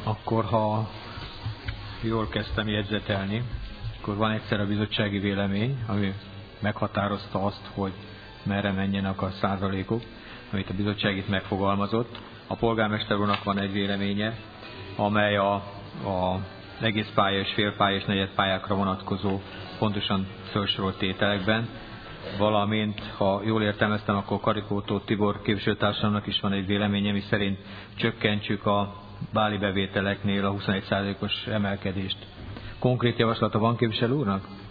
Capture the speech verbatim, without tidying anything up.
Akkor, ha jól kezdtem jegyzetelni, akkor van egyszer a bizottsági vélemény, ami meghatározta azt, hogy merre menjenek a százalékok, amit a bizottság itt megfogalmazott. A polgármester úrnak van egy véleménye, amely a, a egész pálya és félpálya és negyedpályákra vonatkozó pontosan felsorolt tételekben, valamint, ha jól értelmeztem, akkor Karikótó Tibor képviselőtársamnak is van egy véleménye, mi szerint csökkentsük a báli bevételeknél a huszonegy százalékos emelkedést. Konkrét javaslata van képviselő úrnak?